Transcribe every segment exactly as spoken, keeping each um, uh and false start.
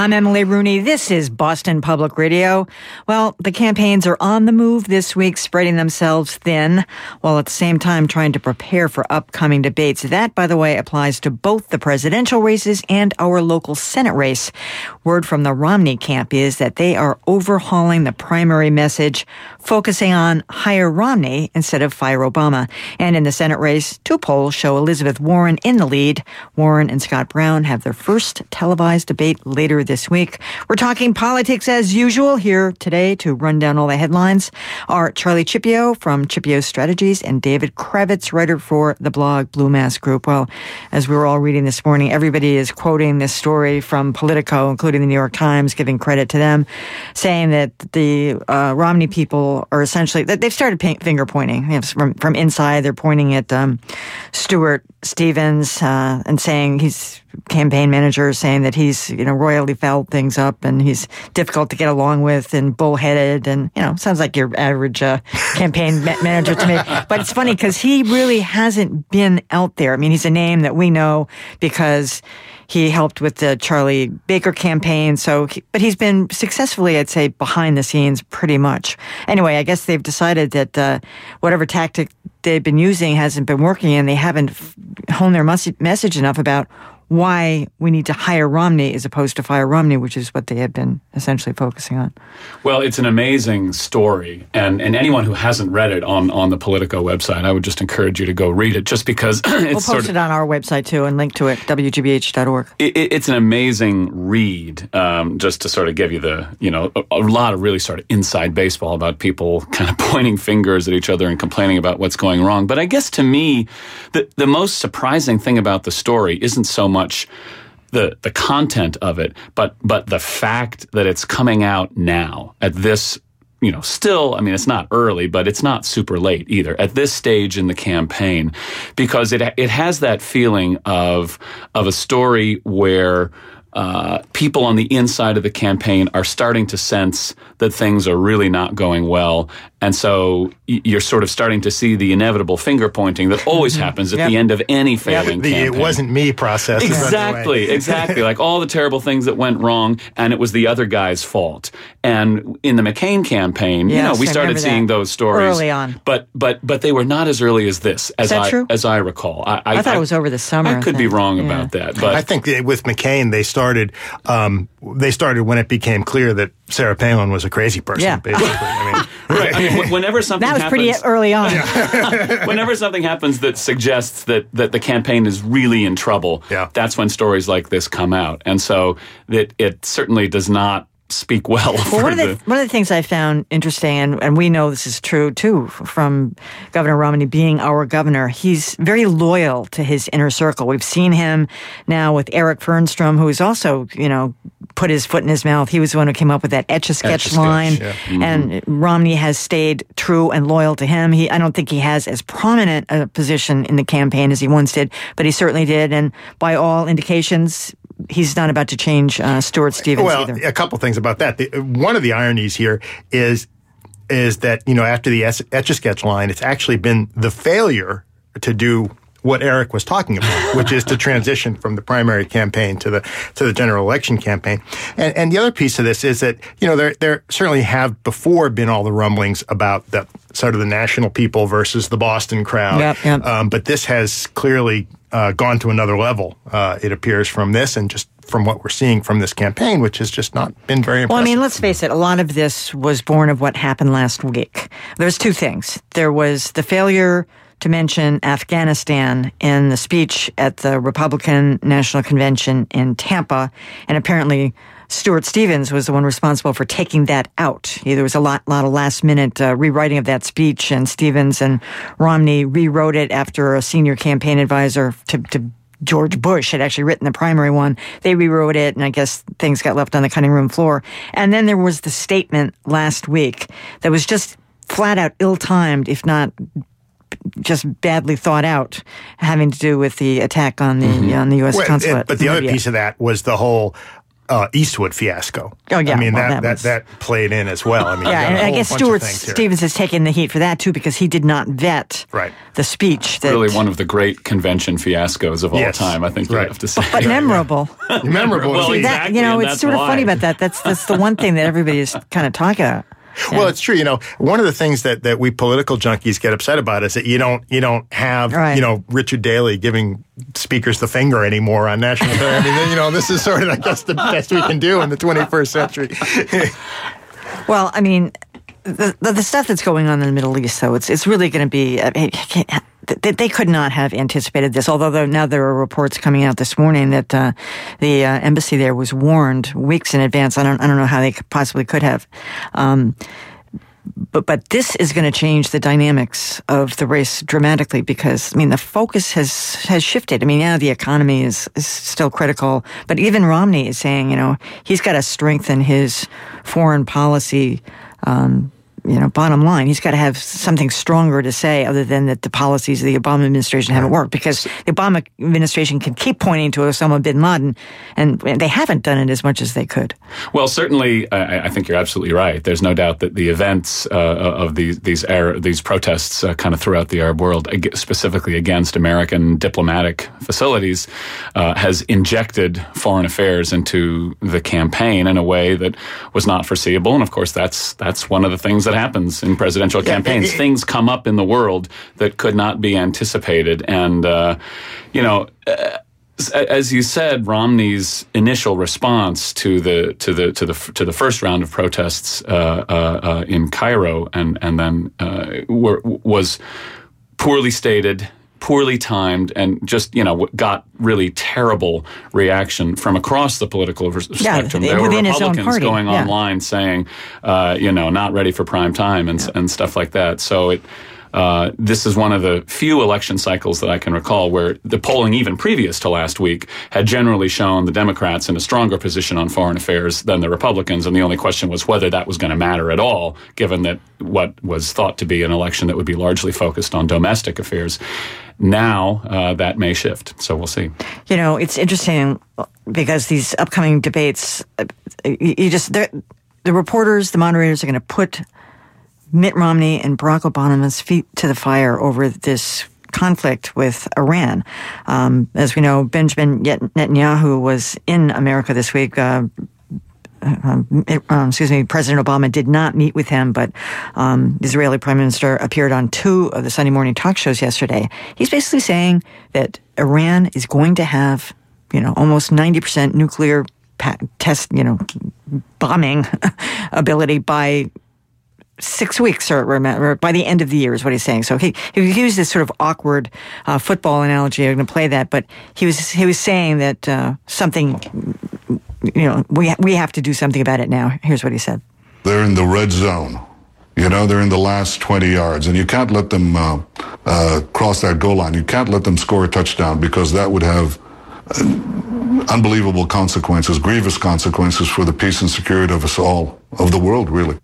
I'm Emily Rooney. This is Boston Public Radio. Well, the campaigns are on the move this week, spreading themselves thin, while at the same time trying to prepare for upcoming debates. That, by the way, applies to both the presidential races and our local Senate race. Word from the Romney camp is that they are overhauling the primary message, focusing on hire Romney instead of fire Obama. And in the Senate race, two polls show Elizabeth Warren in the lead. Warren and Scott Brown have their first televised debate later this week. We're talking politics as usual. Here today to run down all the headlines are Charlie Cipio from Cipio Strategies and David Kravitz, writer for the blog Blue Mask Group. Well, as we were all reading this morning, everybody is quoting this story from Politico, including the New York Times, giving credit to them, saying that the uh, Romney people are essentially, that they've started ping, finger pointing. You know, from, from inside, they're pointing at um, Stuart Stevens uh, and saying he's campaign manager, saying that he's, you know, royally fouled things up and he's difficult to get along with and bullheaded and, you know, sounds like your average uh, campaign ma- manager to me. But it's funny because he really hasn't been out there. I mean, he's a name that we know because he helped with the Charlie Baker campaign. So, he, but he's been successfully, I'd say, behind the scenes pretty much. Anyway, I guess they've decided that uh, whatever tactic they've been using hasn't been working and they haven't honed their mus- message enough about why we need to hire Romney as opposed to fire Romney, which is what they have been essentially focusing on. Well, it's an amazing story, and, and anyone who hasn't read it on, on the Politico website, I would just encourage you to go read it, just because it's We'll post sort of, it on our website, too, and link to it, W G B H dot org. It, it, it's an amazing read, um, just to sort of give you the, you know, a, a lot of really sort of inside baseball about people kind of pointing fingers at each other and complaining about what's going wrong. But I guess to me, the, the most surprising thing about the story isn't so much the the content of it, but but the fact that it's coming out now at this, you know, still, I mean, it's not early, but it's not super late either at this stage in the campaign, because it it has that feeling of of a story where uh, people on the inside of the campaign are starting to sense that things are really not going well. And so you're sort of starting to see the inevitable finger pointing that always happens at yep. the end of any failing yep. the, campaign. It wasn't me process. Exactly, exactly. Like all the terrible things that went wrong, and it was the other guy's fault. And in the McCain campaign, yes, you know, we I started seeing those stories early on. But but but they were not as early as this, as Is that I true? as I recall. I, I, I thought I, it was over the summer. I could I be wrong yeah. about that, but I think that with McCain, they started. Um, they started when it became clear that Sarah Palin was a crazy person. Yeah. basically. I mean, right. I mean, whenever something that was happens, pretty early on. Whenever something happens that suggests that, that the campaign is really in trouble, yeah. that's when stories like this come out. And so it, it certainly does not speak well, well for one of the, the... One of the things I found interesting, and, and we know this is true, too, from Governor Romney being our governor, he's very loyal to his inner circle. We've seen him now with Eric Fernstrom, who has also, you know, put his foot in his mouth. He was the one who came up with that Etch-a-Sketch Etch-a-Sketch, line, yeah. mm-hmm. and Romney has stayed true and loyal to him. He, I don't think he has as prominent a position in the campaign as he once did, but he certainly did, and by all indications, he's not about to change uh, Stuart Stevens well, either. Well, a couple things about that. The, one of the ironies here is is that, you know, after the Etch-a-Sketch line, it's actually been the failure to do what Eric was talking about, which is to transition from the primary campaign to the to the general election campaign. And, and the other piece of this is that, you know, there there certainly have before been all the rumblings about the sort of the national people versus the Boston crowd. Yep, yep. Um, but this has clearly uh, gone to another level, uh, it appears, from this and just from what we're seeing from this campaign, which has just not been very impressive. Well, I mean, let's face it, a lot of this was born of what happened last week. There's two things. There was the failure to mention Afghanistan in the speech at the Republican National Convention in Tampa, and apparently Stuart Stevens was the one responsible for taking that out. There was a lot, lot of last-minute uh, rewriting of that speech, and Stevens and Romney rewrote it after a senior campaign advisor to, to George Bush had actually written the primary one. They rewrote it, and I guess things got left on the cutting room floor. And then there was the statement last week that was just flat-out ill-timed, if not just badly thought out, having to do with the attack on the mm-hmm. on the U S well, consulate. It, but the other piece of that was the whole uh, Eastwood fiasco. Oh, yeah. I mean, well, that, that, that, was... that played in as well. I mean, yeah, and I guess Stuart Stevens has taken the heat for that, too, because he did not vet right. the speech. That... Really one of the great convention fiascos of all yes. time, I think you right. have to say. But memorable. memorable. Well, See, exactly, that, you know, it's sort why. of funny about that. That's, that's the one thing that everybody is kind of talking about. Yeah. Well, it's true. You know, one of the things that, that we political junkies get upset about is that you don't you don't have right. you know Richard Daley giving speakers the finger anymore on national T V. I mean, you know, this is sort of I guess the best we can do in the twenty-first century. Well, I mean, the, the the stuff that's going on in the Middle East, though, it's it's really going to be. I mean, they, they could not have anticipated this. Although there, now there are reports coming out this morning that uh, the uh, embassy there was warned weeks in advance. I don't I don't know how they possibly could have. Um, But but this is going to change the dynamics of the race dramatically because, I mean, the focus has has shifted. I mean, now the economy is, is still critical, but even Romney is saying, you know, he's got to strengthen his foreign policy, um, you know, bottom line. He's got to have something stronger to say other than that the policies of the Obama administration haven't worked, because the Obama administration can keep pointing to Osama bin Laden, and they haven't done it as much as they could. Well, certainly, I, I think you're absolutely right. There's no doubt that the events uh, of these these Arab, these protests uh, kind of throughout the Arab world, specifically against American diplomatic facilities, uh, has injected foreign affairs into the campaign in a way that was not foreseeable. And of course, that's that's one of the things that happens in presidential campaigns. Yeah, it, it, Things come up in the world that could not be anticipated. And, uh, you know, uh, as you said, Romney's initial response to the to the to the to the first round of protests uh, uh, uh, in Cairo and and then uh, were, was poorly stated, poorly timed, and just, you know, got really terrible reaction from across the political spectrum. Yeah, there were within his own Republicans party. going yeah. online saying, uh, you know, not ready for prime time and, yeah. and stuff like that. So it, uh, this is one of the few election cycles that I can recall where the polling, even previous to last week, had generally shown the Democrats in a stronger position on foreign affairs than the Republicans. And the only question was whether that was going to matter at all, given that what was thought to be an election that would be largely focused on domestic affairs. Now, uh, that may shift, so we'll see. You know, it's interesting because these upcoming debates, you, you just, the reporters, the moderators are going to put Mitt Romney and Barack Obama's feet to the fire over this conflict with Iran. Um, as we know, Benjamin Netanyahu was in America this week. Uh, Um, it, um, excuse me, President Obama did not meet with him, but um, the Israeli Prime Minister appeared on two of the Sunday morning talk shows yesterday. He's basically saying that Iran is going to have, you know, almost ninety percent nuclear pa- test, you know, bombing ability by six weeks or, or by the end of the year is what he's saying. So he, he used this sort of awkward uh, football analogy. I'm going to play that, but he was he was saying that uh, something. You know, we we have to do something about it now. Here's what he said. They're in the red zone. You know, they're in the last twenty yards, and you can't let them uh, uh, cross that goal line. You can't let them score a touchdown because that would have uh, unbelievable consequences, grievous consequences for the peace and security of us all, of the world, really.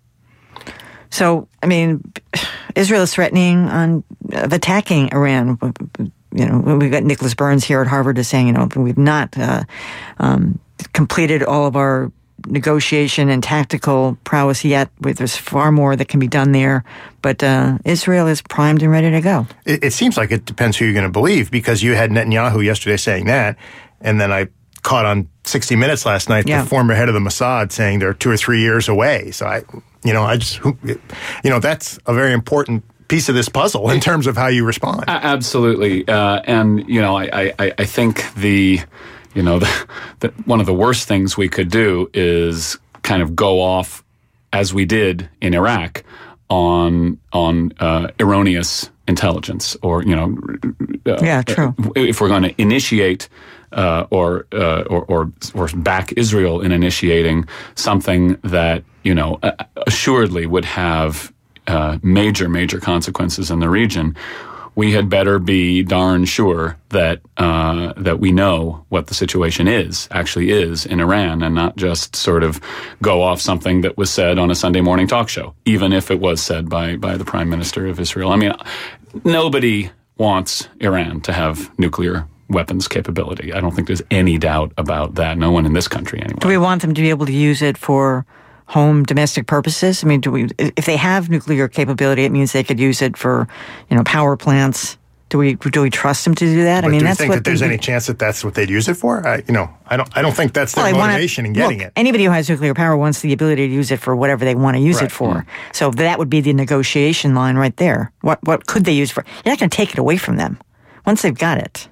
So, I mean, Israel is threatening on of attacking Iran. You know, we've got Nicholas Burns here at Harvard is saying, you know, we've not uh, um, completed all of our negotiation and tactical prowess yet. There's far more that can be done there. But uh, Israel is primed and ready to go. It, it seems like it depends who you're going to believe, because you had Netanyahu yesterday saying that, and then I caught on sixty minutes last night yeah. the former head of the Mossad saying they're two or three years away. So I, you know, I just, you know, that's a very important piece of this puzzle in terms of how you respond. Absolutely. Uh, and, you know, I, I, I think the, you know, the, the, one of the worst things we could do is kind of go off as we did in Iraq on, on uh, erroneous intelligence or, you know. Uh, yeah, true. If we're going to initiate uh, or, uh, or, or, or back Israel in initiating something that, you know, assuredly would have Uh, major, major consequences in the region, we had better be darn sure that uh, that we know what the situation is, actually is in Iran, and not just sort of go off something that was said on a Sunday morning talk show, even if it was said by, by the Prime Minister of Israel. I mean, nobody wants Iran to have nuclear weapons capability. I don't think there's any doubt about that. No one in this country, anyway. Do we want them to be able to use it for home domestic purposes? I mean, do we? If they have nuclear capability, it means they could use it for, you know, power plants. Do we do we trust them to do that? But I mean, do that's you think what that there's they, any chance that that's what they'd use it for? I, you know, I don't. I don't think that's their well, motivation wanna, in getting look, it. Anybody who has nuclear power wants the ability to use it for whatever they want to use Right. it for. Mm. So that would be the negotiation line right there. What what could they use for? You're not going to take it away from them once they've got it.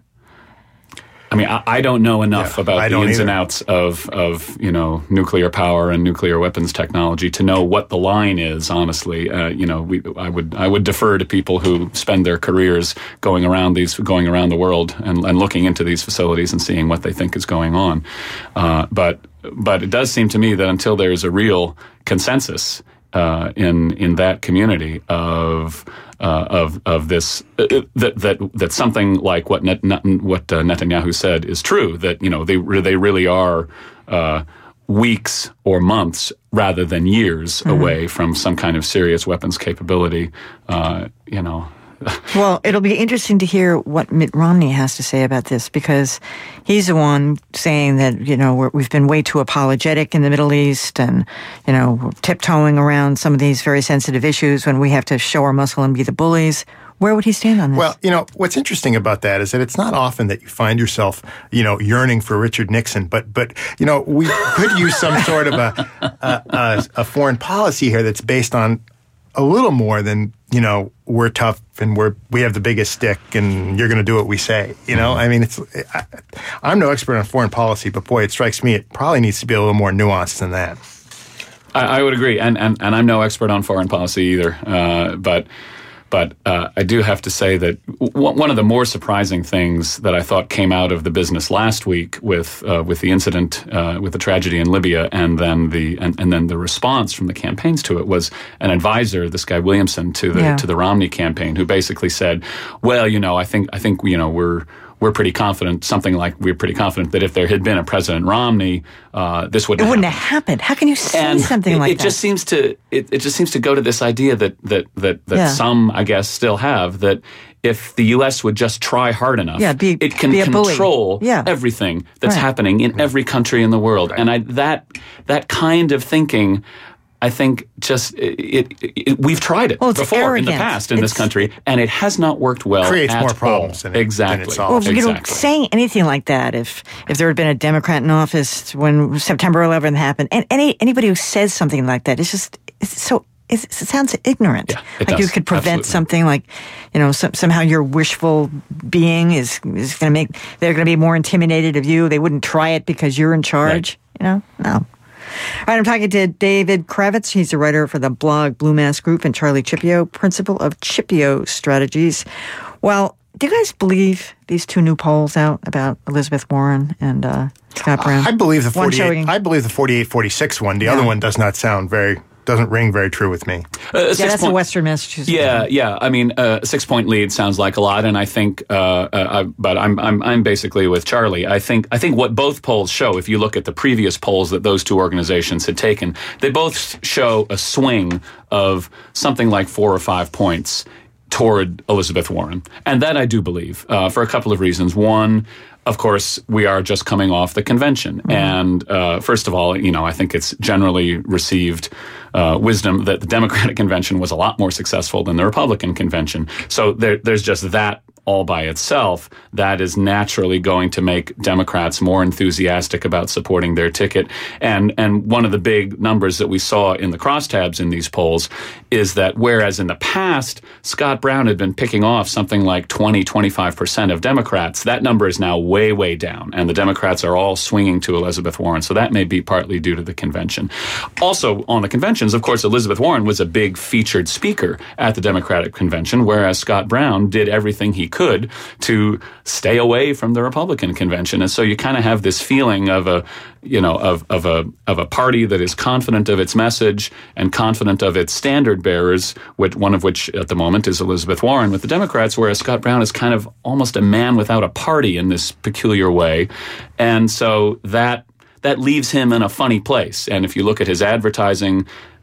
I mean, I, I don't know enough Yeah, about I the don't ins and either. outs of, of, you know, nuclear power and nuclear weapons technology to know what the line is, honestly. Uh, you know, we, I would I would defer to people who spend their careers going around these, going around the world and, and looking into these facilities and seeing what they think is going on. Uh, but but it does seem to me that until there is a real consensus uh, in in that community of Uh, of of this uh, that that that something like what Net, Net, what uh, Netanyahu said is true, that you know they they really are uh, weeks or months rather than years mm-hmm. away from some kind of serious weapons capability. Uh, you know. Well, it'll be interesting to hear what Mitt Romney has to say about this, because he's the one saying that, you know, we're, we've been way too apologetic in the Middle East and, you know, we're tiptoeing around some of these very sensitive issues when we have to show our muscle and be the bullies. Where would he stand on this? Well, you know, what's interesting about that is that it's not often that you find yourself, you know, yearning for Richard Nixon, but, but you know, we could use some sort of a, a, a, a foreign policy here that's based on a little more than, you know, we're tough and we're we have the biggest stick and you're going to do what we say. You know, I mean, it's I, I'm no expert on foreign policy, but boy, it strikes me it probably needs to be a little more nuanced than that. I, I would agree, and, and and I'm no expert on foreign policy either, uh, but. But uh, I do have to say that w- one of the more surprising things that I thought came out of the business last week with uh, with the incident, uh, with the tragedy in Libya, and then the and, and then the response from the campaigns to it was an advisor, this guy Williamson, to the yeah. to the Romney campaign, who basically said, "Well, you know, I think I think you know we're." We're pretty confident, something like we're pretty confident that if there had been a President Romney, uh, this wouldn't it wouldn't happen. have happened. How can you say And something it, like it that? It just seems to it, it just seems to go to this idea that that that, that Yeah. some, I guess, still have, that if the U S would just try hard enough, Yeah, be- it can be a bully. control Yeah. everything that's Right. happening in every country in the world. And I, that that kind of thinking, I think, just it, it, it, we've tried it Well, it's before in the arrogant. past in this It's- country, and it has not worked well. Creates at more problems all. than it- exactly. than it solves. Well, you know, exactly. saying anything like that, if if there had been a Democrat in office when September eleventh happened, and any anybody who says something like that, it's just it's so it's, it sounds ignorant. Yeah, it like does. you could prevent Absolutely. something like, you know, some, somehow your wishful being is is going to make they're going to be more intimidated of you. They wouldn't try it because you're in charge. You know, no. All right, I'm talking to David Kravitz. He's a writer for the blog Blue Mask Group, and Charlie Cipio, principal of Cipio Strategies. Well, do you guys believe these two new polls out about Elizabeth Warren and uh, Scott Brown? I believe the One forty-eight. showing- I believe the forty-eight forty-six one. The Yeah. other one does not sound very. Doesn't ring very true with me. Uh, yeah, six that's point- a Western Massachusetts. Yeah, yeah. I mean, uh, a six-point lead sounds like a lot, and I think, uh, uh, I, but I'm, I'm, I'm basically with Charlie. I think, I think what both polls show, if you look at the previous polls that those two organizations had taken, they both show a swing of something like four or five points toward Elizabeth Warren, and that I do believe uh, for a couple of reasons. One, of course, we are just coming off the convention. Mm-hmm. And uh, first of all, you know, I think it's generally received uh, wisdom that the Democratic convention was a lot more successful than the Republican convention. So there, there's just that all by itself, that is naturally going to make Democrats more enthusiastic about supporting their ticket. And and one of the big numbers that we saw in the crosstabs in these polls is that whereas in the past, Scott Brown had been picking off something like twenty, twenty-five percent of Democrats, that number is now way, way down. And the Democrats are all swinging to Elizabeth Warren. So that may be partly due to the convention. Also, on the conventions, of course, Elizabeth Warren was a big featured speaker at the Democratic convention, whereas Scott Brown did everything he could could to stay away from the Republican convention. And so you kind of have this feeling of a, you know, of, of a of a party that is confident of its message and confident of its standard bearers, which, one of which at the moment is Elizabeth Warren with the Democrats, whereas Scott Brown is kind of almost a man without a party in this peculiar way. And so that that leaves him in a funny place. And if you look at his advertising,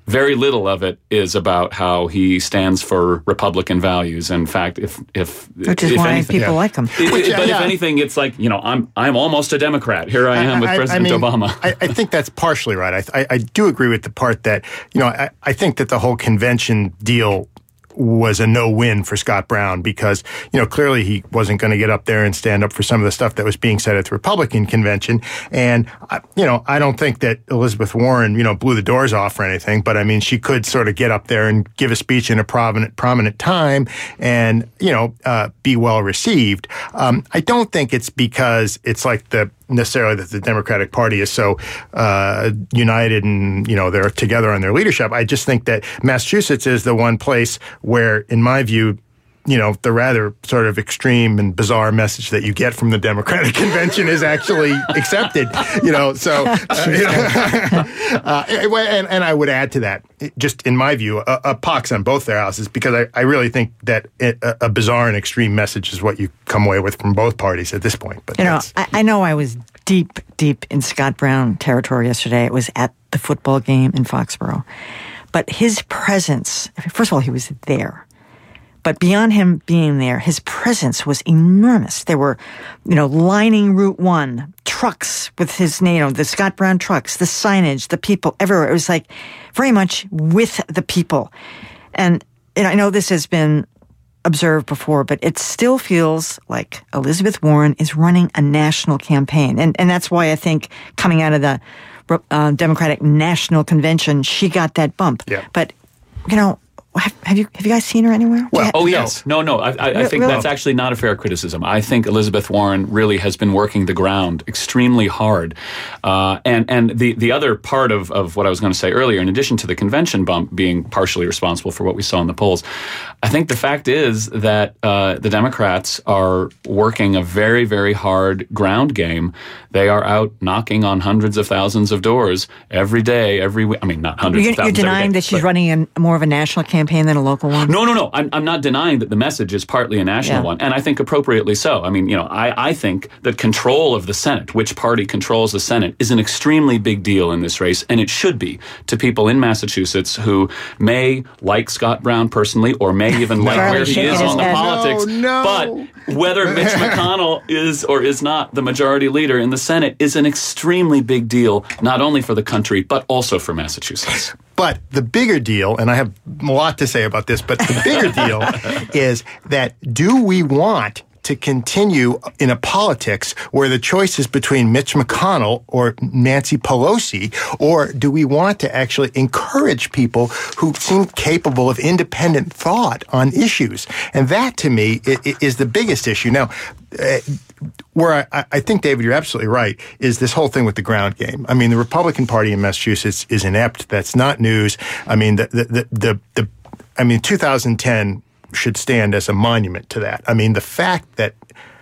very little of it is about how he stands for Republican values. In fact, if if which is if why anything, people yeah. like him. It, Which, it, but yeah. if anything, it's like, you know, I'm I'm almost a Democrat. Here I am with I, President I mean, Obama. I, I think that's partially right. I, I, I do agree with the part that, you know, I, I think that the whole convention deal was a no-win for Scott Brown because, you know, clearly he wasn't going to get up there and stand up for some of the stuff that was being said at the Republican convention. And, you know, I don't think that Elizabeth Warren, you know, blew the doors off or anything, but I mean, she could sort of get up there and give a speech in a prominent, prominent time and, you know, uh, be well received. Um, I don't think it's because it's like the necessarily that the Democratic Party is so uh, united and, you know, they're together on their leadership. I just think that Massachusetts is the one place where, in my view, you know, the rather sort of extreme and bizarre message that you get from the Democratic Convention is actually accepted, you know, so, uh, you know, uh, and, and I would add to that, just in my view, a, a pox on both their houses, because I, I really think that it, a, a bizarre and extreme message is what you come away with from both parties at this point. But you know, I, I know I was deep, deep in Scott Brown territory yesterday. It was at the football game in Foxborough. But his presence, first of all, he was there. But beyond him being there, his presence was enormous. There were, you know, lining Route One, trucks with his name, you know, the Scott Brown trucks, the signage, the people everywhere. It was like very much with the people. And, and I know this has been observed before, but it still feels like Elizabeth Warren is running a national campaign. And, and that's why I think coming out of the uh, Democratic National Convention, she got that bump. Yeah. But, you know, Have, have you have you guys seen her anywhere? Well, you, Oh, yes. No, no. I, I, I think Really? that's actually not a fair criticism. I think Elizabeth Warren really has been working the ground extremely hard. Uh, and and the, the other part of, of what I was going to say earlier, in addition to the convention bump being partially responsible for what we saw in the polls, I think the fact is that uh, the Democrats are working a very, very hard ground game. They are out knocking on hundreds of thousands of doors every day, every week. I mean, not hundreds you're, of thousands you're every denying day, that she's but- running a, more of a national campaign than a local one? No, no, no. I'm, I'm not denying that the message is partly a national Yeah. one, and I think appropriately so. I mean, you know, I, I think that control of the Senate, which party controls the Senate, is an extremely big deal in this race, and it should be to people in Massachusetts who may like Scott Brown personally or may even like Charlie where he shaking is his on the head. politics. No, no. But whether Mitch McConnell is or is not the majority leader in the Senate is an extremely big deal, not only for the country, but also for Massachusetts. But the bigger deal, and I have a lot to say about this, but the bigger deal is that do we want to continue in a politics where the choice is between Mitch McConnell or Nancy Pelosi, or do we want to actually encourage people who seem capable of independent thought on issues? And that, to me, is the biggest issue. Now, uh, where I, I think, David, you're absolutely right, is this whole thing with the ground game. I mean, the Republican Party in Massachusetts is inept. That's not news. I mean, the the the, the, the I mean, two thousand ten should stand as a monument to that. I mean, the fact that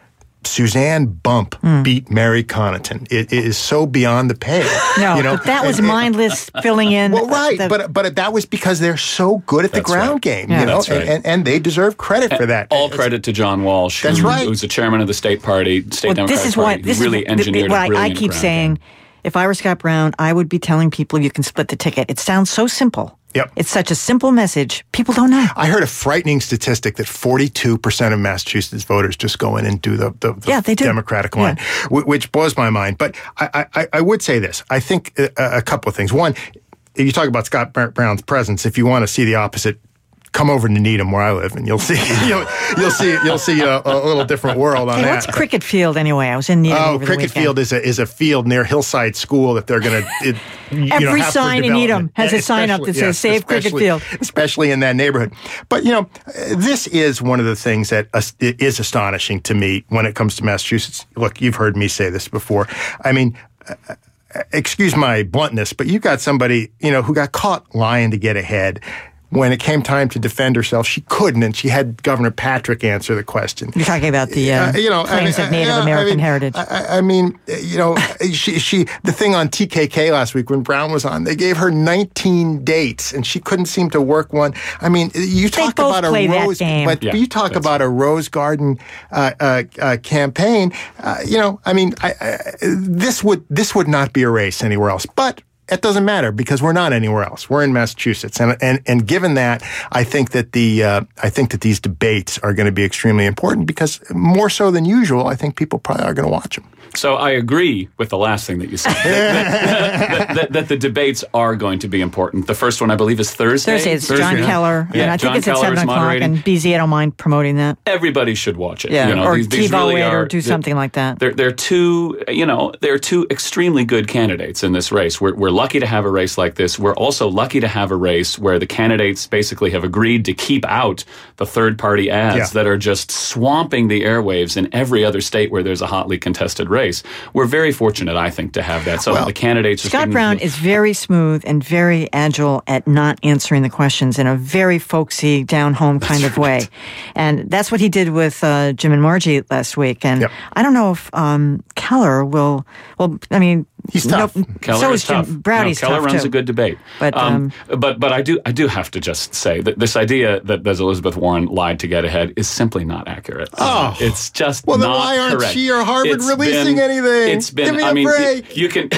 Suzanne Bump mm. beat Mary Connaughton, it, it is so beyond the pale. No, you know? but that was and, mindless filling in. Well, right, the, but but that was because they're so good at the That's ground right. game, Yeah. you know, That's right. and, and, and they deserve credit for that. All credit to John Walsh, That's who, right. who's the chairman of the state party, state well, Democratic this is Party, what this who really is engineered what a I, I brilliant keep ground saying. game. If I were Scott Brown, I would be telling people you can split the ticket. It sounds so simple. Yep. It's such a simple message. People don't know. I heard a frightening statistic that forty-two percent of Massachusetts voters just go in and do the, the, the Yeah, they do. Democratic line, Yeah. wh- which blows my mind. But I, I, I would say this. I think a, a couple of things. One, if you talk about Scott Brown's presence, if you want to see the opposite, come over to Needham where I live, and you'll see you'll, you'll see you'll see a, a little different world on Hey, that. what's Cricket Field anyway? I was in Needham Oh, over the Cricket weekend. Field is a is a field near Hillside School that they're going to. Every sign in Needham has a sign up that says "Save Cricket Field," especially in that neighborhood. But you know, this is one of the things that is astonishing to me when it comes to Massachusetts. Look, you've heard me say this before. I mean. Excuse my bluntness, but you got somebody, you know, who got caught lying to get ahead. When it came time to defend herself, she couldn't, and she had Governor Patrick answer the question. You're talking about the uh, Uh, you know, claims I mean, of Native uh, American I mean, heritage. I, I mean, you know, she, she, the thing on T K K last week when Brown was on, they gave her nineteen dates, and she couldn't seem to work one. I mean, you talk both about a play that rose, game. but Yeah, you talk about a Rose Garden uh, uh, uh, campaign. Uh, you know, I mean, I, I, this would this would not be a race anywhere else, but. It doesn't matter because we're not anywhere else. We're in Massachusetts, and and and given that, I think that the uh, I think that these debates are going to be extremely important because more so than usual, I think people probably are going to watch them. So I agree with the last thing that you said, that, that, that, that the debates are going to be important. The first one, I believe, is Thursday. Thursday, it's Thursday, John yeah. Keller, Yeah, and I John think it's Keller at seven is o'clock, moderating. and B Z, I don't mind promoting that. Everybody should watch it. Yeah, you know, or these, these TiVo really it are, or do something like that. They're, they're two, you know, they're two extremely good candidates in this race. We're, we're lucky to have a race like this. We're also lucky to have a race where the candidates basically have agreed to keep out the third-party ads Yeah. that are just swamping the airwaves in every other state where there's a hotly contested race. We're very fortunate, I think, to have that. So Well, the candidates... are Scott being- Brown is very smooth and very agile at not answering the questions in a very folksy, down-home kind of way. And that's what he did with uh, Jim and Margie last week. And Yep. I don't know if um, Keller will... Well, I mean... He's tough. No, Keller so is is Jim. tough. Browdy's no, Keller tough, runs too. a good debate. But, um, but but I do I do have to just say that this idea that, that Elizabeth Warren lied to get ahead is simply not accurate. Oh. It's just Well, then not why aren't correct. she or Harvard It's releasing been- anything? It's been. Give me I a mean, break. you, you can.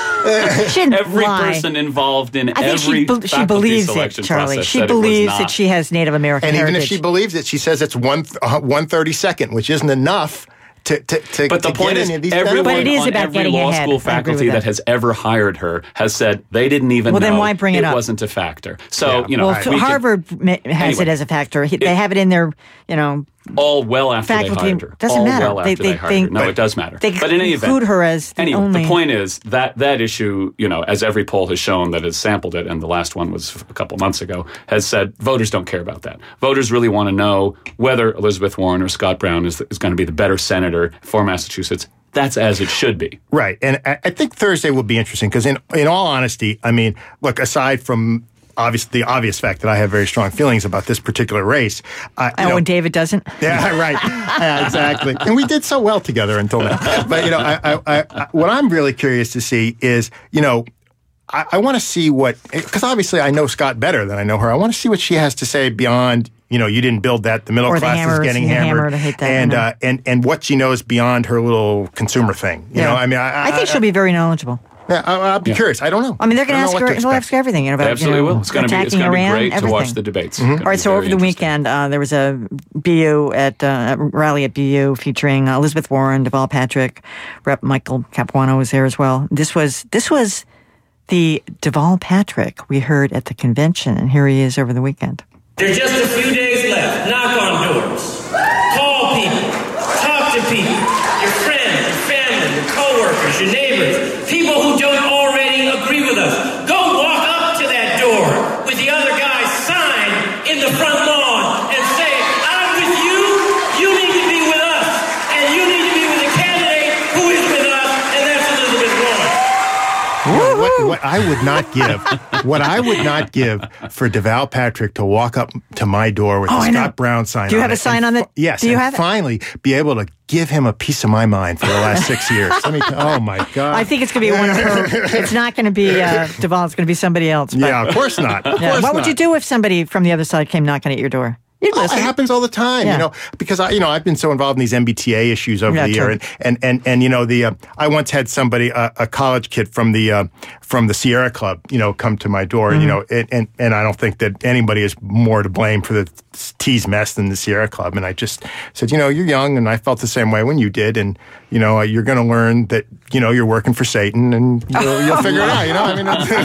She didn't Every lie. person involved in I think every she, be- she faculty believes it, selection Charlie. process She said it was believes not. that she has Native American And heritage. even if she believes it, she says it's one uh, one thirty second, which isn't enough to to, to But the to point get is, any of these everyone But it is on about every getting law ahead. I school agree faculty with that that. has ever hired her has said they didn't even Well, know then why bring it it up? wasn't a factor. So, Yeah. you know, well, we so can- Harvard ma- has Anyway. it as a factor. He, they have it in their, you know, all well after faculty. they hired her. Doesn't all matter. well They- after they- they, hired they- her. No, But it does matter. they but in any include event, her as the anyway, only- the point is that that issue, you know, as every poll has shown that has sampled it, and the last one was a couple months ago, has said voters don't care about that. Voters really want to know whether Elizabeth Warren or Scott Brown is, is going to be the better senator for Massachusetts. That's as it should be. Right. And I I think Thursday will be interesting because, in, in all honesty, I mean, look, aside from obvious, the obvious fact that I have very strong feelings about this particular race. Uh, Oh, and David doesn't? Yeah, right. Yeah, exactly. And we did so well together until now. But, you know, I, I, I, I, what I'm really curious to see is, you know, I, I want to see what, because obviously I know Scott better than I know her. I want to see what she has to say beyond, you know, you didn't build that. The middle Or the class hammers, is getting the hammered. hammered, I hate that, and, I know. uh, and, and what she knows beyond her little consumer thing. You know, I mean, I, I think she'll be very knowledgeable. Yeah, I, I'll be Yeah. curious. I don't know. I mean, they're going I to don't ask know what her. to They'll expect. ask her everything. You know, They about absolutely you know, will. It's going to be it's attacking going to be Iran, great everything. to watch the debates. Mm-hmm. It's gonna All right, be so very over the interesting. weekend, uh, there was a B U at uh, a rally at B U featuring uh, Elizabeth Warren, Deval Patrick, Rep Michael Capuano was there as well. This was this was the Deval Patrick we heard at the convention, and here he is over the weekend. There's just a few days left. Knock on doors. Call people. Talk to people. Your friends, your family, your coworkers, your neighbors, people who don't already agree with us. Go walk up to that door with the other guy's sign in the front lawn and say, I'm with you. You need to be with us. And you need to be with a candidate who is with us, and that's Elizabeth Warren. You know, what, what I would not give, what I would not give for Deval Patrick to walk up to my door with Oh, a I know. Scott Brown sign Do you on have a it sign and on it? fi- Yes. Do you and have it? finally be able to give him a piece of my mind for the last six years. Let me, oh my God. I think it's going to be one of her. It's not going to be uh, Deval. It's going to be somebody else. But, Yeah, of course not. Of yeah. course What would not. you do if somebody from the other side came knocking at your door? You'd Oh, listen. it happens all the time, Yeah. you know, because I, you know, I've been so involved in these M B T A issues over Yeah, the year, totally. and, and and and you know, the uh, I once had somebody, uh, a college kid from the uh, from the Sierra Club, you know, come to my door, and you know, and, and and I don't think that anybody is more to blame for the tease mess than the Sierra Club, and I just said, you know, you're young, and I felt the same way when you did, and you know, you're going to learn that, you know, you're working for Satan, and you'll, you'll figure it out, you know, I mean.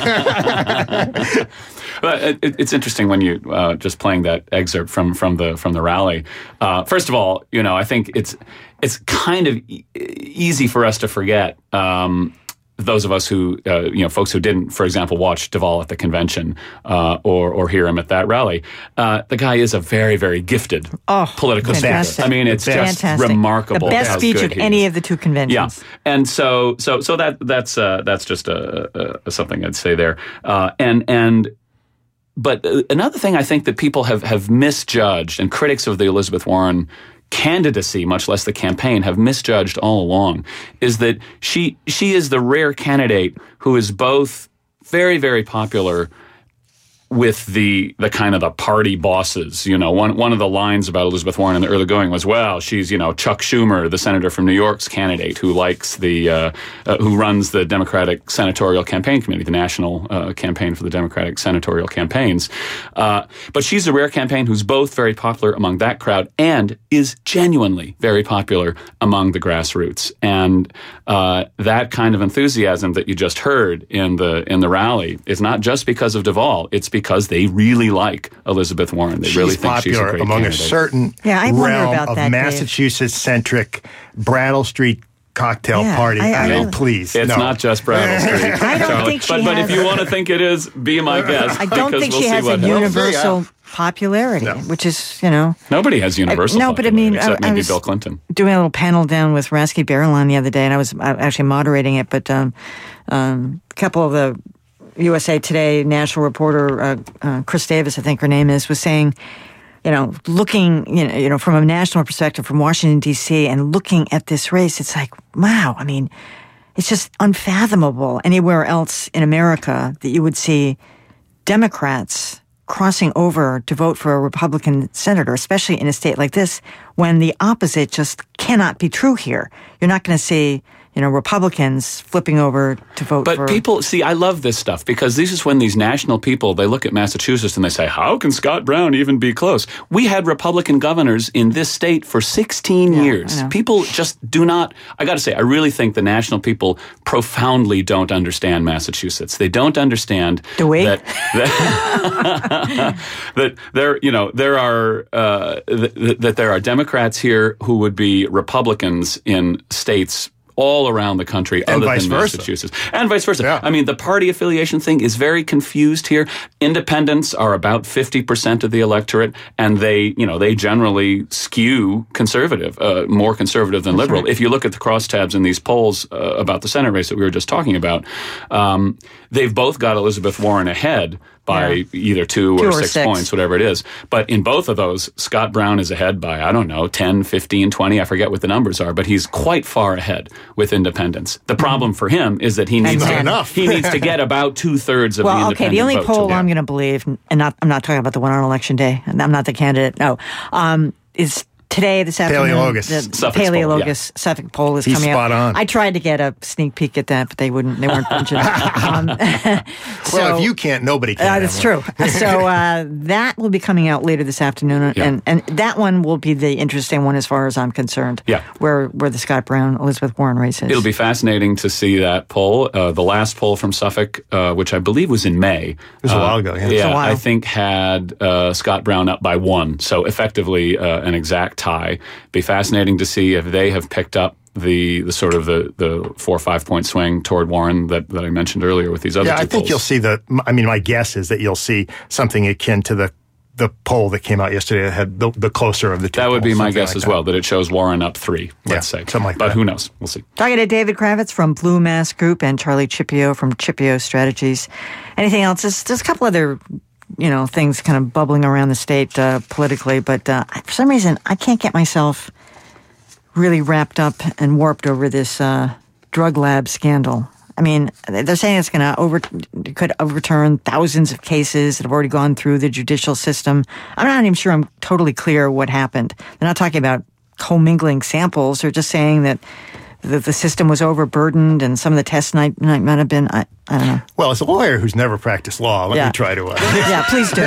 It's But it, it's interesting when you uh, just playing that excerpt from from the from the rally. Uh, first of all, you know, I think it's it's kind of e- easy for us to forget. Um, those of us who, uh, you know, folks who didn't, for example, watch Deval at the convention uh, or or hear him at that rally. Uh, the guy is a very, very gifted Oh, political speaker. fantastic. I mean, it's just Fantastic. remarkable. The best how speech good of he any is. of the two conventions. Yeah, and so so so that that's uh, that's just a, a, something I'd say there, uh, and and. But another thing I think that people have, have misjudged, and critics of the Elizabeth Warren candidacy, much less the campaign, have misjudged all along, is that she she is the rare candidate who is both very, very popular with the the kind of the party bosses. You know, one one of the lines about Elizabeth Warren in the early going was, well, she's, you know, Chuck Schumer, the senator from New York's candidate who likes the, uh, uh, who runs the Democratic Senatorial Campaign Committee, the national uh, campaign for the Democratic Senatorial campaigns. Uh, but she's a rare campaign who's both very popular among that crowd and is genuinely very popular among the grassroots. And uh, that kind of enthusiasm that you just heard in the in the rally is not just because of Duvall. It's because they really like Elizabeth Warren. They she's really think she's a popular great among candidate. a certain yeah, I wonder realm about of that, Massachusetts-centric Brattle Street cocktail Yeah, party. I- I I mean, really- please, It's no. not just Brattle Street, I don't Charlie. think she but, but if has- you want to think it is, be my guest. I don't because think we'll she see has a what happens. universal popularity, No. which is, you know... Nobody has universal No, but I mean, popularity, except I- I maybe was- Bill Clinton. doing a little panel down with Rasky Barrelon the other day, and I was uh, actually moderating it, but um, um, a couple of the U S A Today national reporter, uh, uh, Chris Davis, I think her name is, was saying, you know, looking, you know, you know, from a national perspective from Washington, D C, and looking at this race, it's like, wow, I mean, it's just unfathomable anywhere else in America that you would see Democrats crossing over to vote for a Republican senator, especially in a state like this, when the opposite just cannot be true here. You're not going to see, you know, Republicans flipping over to vote But for... people, see, I love this stuff because this is when these national people, they look at Massachusetts and they say, how can Scott Brown even be close? We had Republican governors in this state for sixteen Yeah, years. I know. People just do not, I got to say, I really think the national people profoundly don't understand Massachusetts. They don't understand Do we? that, that, that there, you know, there are, uh, th- that there are Democrats here who would be Republicans in states all around the country, And other vice than versa. Massachusetts, and vice versa. Yeah. I mean, the party affiliation thing is very confused here. Independents are about fifty percent of the electorate, and they, you know, they generally skew conservative, uh, more conservative than That's liberal. right. If you look at the crosstabs in these polls uh, about the Senate race that we were just talking about, um, they've both got Elizabeth Warren ahead by Yeah. either two, Two or, or six, six. points, whatever it is. But in both of those, Scott Brown is ahead by, I don't know, ten, fifteen, twenty, I forget what the numbers are, but he's quite far ahead with independents. The problem for him is that he needs Not to, enough. he needs to get about two-thirds of the Well, independent okay, the only vote poll to I'm going to believe, and not, I'm not talking about the one on election day, and I'm not the candidate, no, um, is today, this afternoon. Paleologus. The Suffolk's poll, Paleologus Suffolk poll is He's coming spot up. on. I tried to get a sneak peek at that, but they wouldn't, they weren't punching. um, Well, so- if you can't, nobody can. Uh, that's true. So uh, that will be coming out later this afternoon, Yeah. and, and that one will be the interesting one as far as I'm concerned. Yeah. where where the Scott Brown Elizabeth Warren race is. It'll be fascinating to see that poll. Uh, the last poll from Suffolk, uh, which I believe was in May. It was a while ago, yeah. Yeah, It's a while. I think had uh, Scott Brown up by one. So effectively uh, an exact tie. Be fascinating to see if they have picked up the the sort of the, the four or five point swing toward Warren that, that I mentioned earlier with these other Yeah, two I think polls. you'll see the. I mean, my guess is that you'll see something akin to the the poll that came out yesterday that had the, the closer of the two. That would be polls, my something guess like as that. well, that it shows Warren up three, let's Yeah, say. something like but that. who knows? We'll see. Talking to David Kravitz from Blue Mass Group and Charlie Chipio from Chipio Strategies. Anything else? There's, there's a couple other, you know, things kind of bubbling around the state uh, politically, but uh, for some reason I can't get myself really wrapped up and warped over this uh, drug lab scandal. I mean, they're saying it's going to over could overturn thousands of cases that have already gone through the judicial system. I'm not even sure I'm totally clear what happened. They're not talking about commingling samples. They're just saying that the, the system was overburdened and some of the tests might, might, might have been, I, I don't know. Well, as a lawyer who's never practiced law, let Yeah. me try to. Uh, Yeah, please do.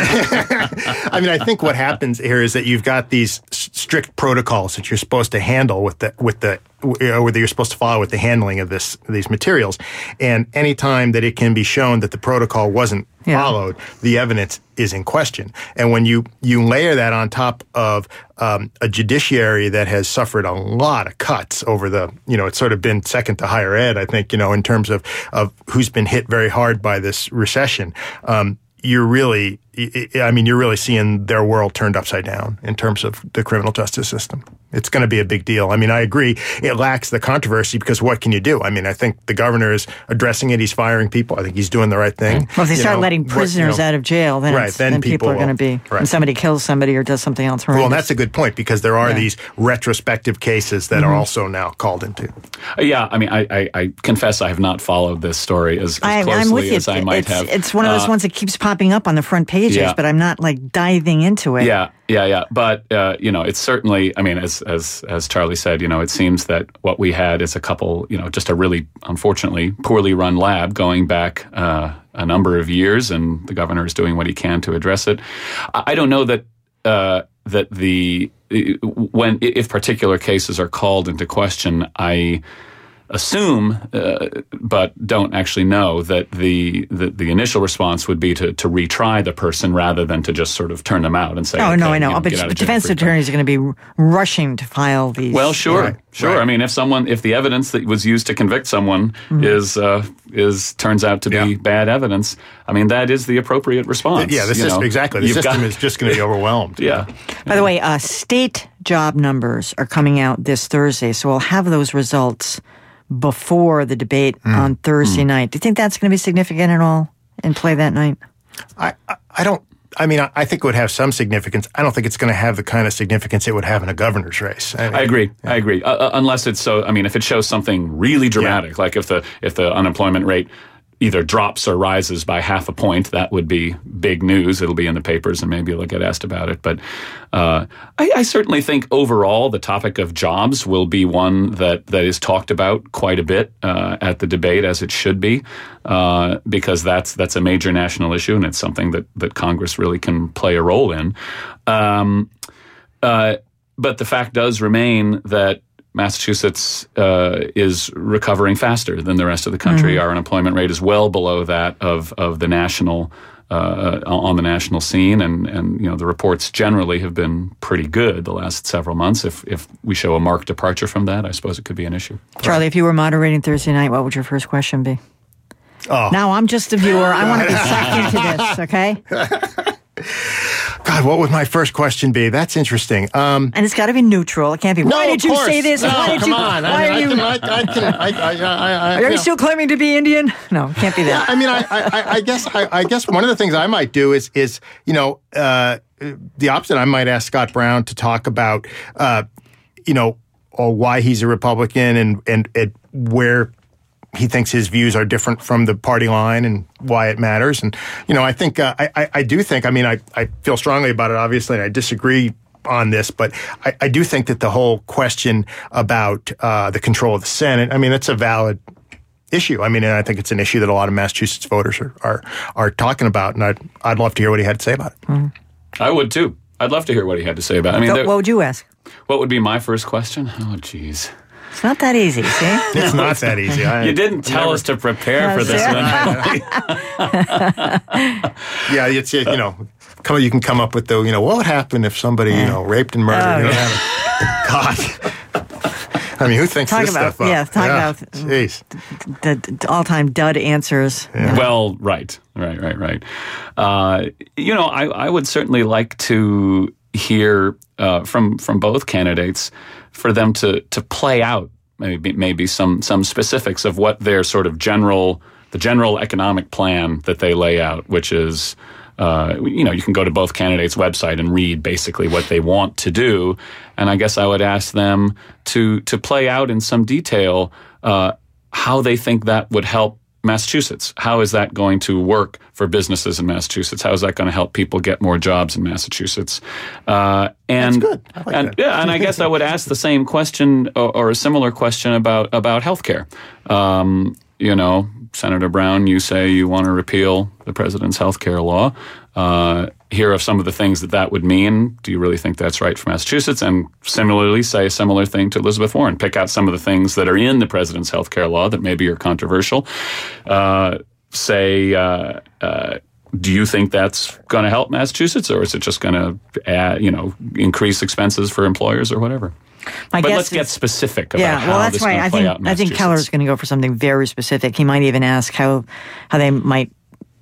I mean, I think what happens here is that you've got these s- strict protocols that you're supposed to handle with the with the uh, or that you're supposed to follow with the handling of this these materials, and any time that it can be shown that the protocol wasn't Yeah. followed, the evidence is in question. And when you you layer that on top of um, a judiciary that has suffered a lot of cuts over the, you know, it's sort of been second to higher ed, I think, you know, in terms of of who's been hit very hard by this recession. Um, you're really I mean, you're really seeing their world turned upside down in terms of the criminal justice system. It's going to be a big deal. I mean, I agree. It lacks the controversy because what can you do? I mean, I think the governor is addressing it. He's firing people. I think he's doing the right thing. Well, if they You start know, letting what- prisoners you know, out of jail, then, right, it's, then then people, people are going to will- be, right. when somebody kills somebody or does something else horrendous. Well, and that's a good point because there are Yeah. these retrospective cases that Mm-hmm. are also now called into. Uh, Yeah, I mean, I, I, I confess I have not followed this story as, as I, closely I'm with you. as I might it's, have. it's one of those Uh, ones that keeps popping up on the front pages, yeah. but I'm not like diving into it. Yeah, yeah, yeah. But uh, you know, it's certainly. I mean, as as as Charlie said, you know, it seems that what we had is a couple. You know, just a really unfortunately poorly run lab going back uh, a number of years, and the governor is doing what he can to address it. I, I don't know that uh, that the when if particular cases are called into question, I assume, uh, but don't actually know, that the, the the initial response would be to to retry the person rather than to just sort of turn them out and say, Oh, okay, no, I you know. But get out of jail defense free card. attorneys are going to be r- rushing to file these. Well, sure, Right, sure. right. I mean, if someone, if the evidence that was used to convict someone Mm-hmm. is uh, is turns out to be Yeah. bad evidence, I mean, that is the appropriate response. Yeah, the you system, know. exactly. The You've system got- is just going to be overwhelmed. yeah. By the way, uh, state job numbers are coming out this Thursday, so we'll have those results before the debate Mm. on Thursday night. Do you think that's going to be significant at all in play that night? I, I, I don't. I mean, I, I think it would have some significance. I don't think it's going to have the kind of significance it would have in a governor's race. I, mean, I agree. I agree. Uh, uh, unless it's so, I mean, if it shows something really dramatic, like if the if the unemployment rate either drops or rises by half a point, that would be big news. It'll be in the papers, and maybe you'll get asked about it. But uh, I, I certainly think overall the topic of jobs will be one that that is talked about quite a bit uh, at the debate, as it should be, uh, because that's that's a major national issue, and it's something that that Congress really can play a role in. Um, uh, but the fact does remain that Massachusetts uh, is recovering faster than the rest of the country. Mm-hmm. Our unemployment rate is well below that of of the national uh, on the national scene, and and you know the reports generally have been pretty good the last several months. If if we show a marked departure from that, I suppose it could be an issue. Charlie, if you were moderating Thursday night, what would your first question be? Oh. Now, I'm just a viewer. I want to be sucked into this, okay? God, what would my first question be? That's interesting. Um, And it's got to be neutral. It can't be, why no, did of you course. say this? No, why did come you, on. Why I, are I, you, can, I, I can. I, I, I, I, are you know. still claiming to be Indian? No, it can't be that. I mean, I, I, I guess, I, I guess one of the things I might do is, is you know, uh, the opposite. I might ask Scott Brown to talk about, uh, you know, or why he's a Republican and and, and where he thinks his views are different from the party line and why it matters. And, you know, I think, uh, I, I, I do think, I mean, I, I feel strongly about it, obviously, and I disagree on this, but I, I do think that the whole question about uh, the control of the Senate, I mean, it's a valid issue. I mean, and I think it's an issue that a lot of Massachusetts voters are are, are talking about, and I'd, I'd love to hear what he had to say about it. Mm-hmm. I would too. I'd love to hear what he had to say about it. I mean, So there- what would you ask? what would be my first question? Oh, geez. It's not that easy, see? It's not that easy. I, You didn't tell us to prepare for this Yeah. one. Yeah, it's, you know, come, you can come up with the, you know, what would happen if somebody, you know, raped and murdered? Oh, you know, yeah. God. I mean, who thinks Talk this about- stuff up? yeah, talk about- Jeez. The, the all-time dud answers. Well, right, right, right, right. Uh, you know, I, I would certainly like to hear uh, from from both candidates for them to to play out maybe maybe some some specifics of what their sort of general the general economic plan that they lay out, which is. Uh, you know, you can go to both candidates' website and read basically what they want to do, and I guess I would ask them to to play out in some detail uh, how they think that would help Massachusetts. How is that going to work for businesses in Massachusetts? How is that going to help people get more jobs in Massachusetts? Uh, and That's good. I like and that. yeah, and I guess I would ask the same question or, or a similar question about about healthcare. Um, you know, Senator Brown, you say you want to repeal the president's health care law. Uh, here are some of the things that that would mean. Do you really think that's right for Massachusetts? And similarly, say a similar thing to Elizabeth Warren. Pick out some of the things that are in the president's health care law that maybe are controversial. Uh, say, uh, uh, do you think that's going to help Massachusetts, or is it just going to add, you know, increase expenses for employers or whatever? My But guess let's is- get specific about Yeah, how well, that's this is why going I to play think out in I think Massachusetts. Keller's going to go for something very specific. He might even ask how how they might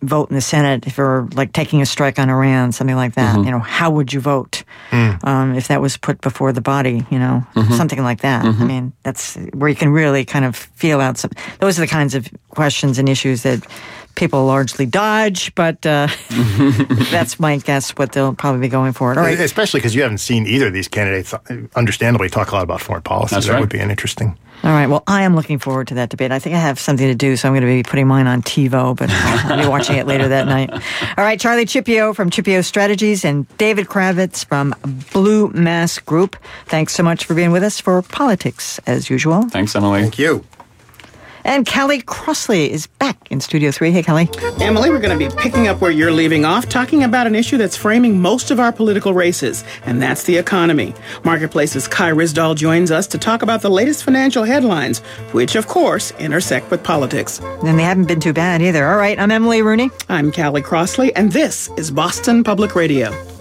vote in the Senate if you're like taking a strike on Iran, something like that. Mm-hmm. You know, how would you vote Mm. um, if that was put before the body? You know, Mm-hmm. something like that. Mm-hmm. I mean, that's where you can really kind of feel out some. Those are the kinds of questions and issues that people largely dodge, but uh, that's my guess what they'll probably be going for. All right. Especially because you haven't seen either of these candidates, uh, understandably, talk a lot about foreign policy. That's that right. would be an interesting. All right. Well, I am looking forward to that debate. I think I have something to do, so I'm going to be putting mine on TiVo, but I'll, I'll be watching it later that night. All right. Charlie Cipio from Cipio Strategies and David Kravitz from Blue Mask Group. Thanks so much for being with us for Politics, as usual. Thanks, Emily. Thank you. And Kelly Crossley is back in Studio three. Hey, Kelly. Emily, we're going to be picking up where you're leaving off, talking about an issue that's framing most of our political races, and that's the economy. Marketplace's Kai Risdall joins us to talk about the latest financial headlines, which, of course, intersect with politics. And they haven't been too bad either. All right, I'm Emily Rooney. I'm Callie Crossley, and this is Boston Public Radio.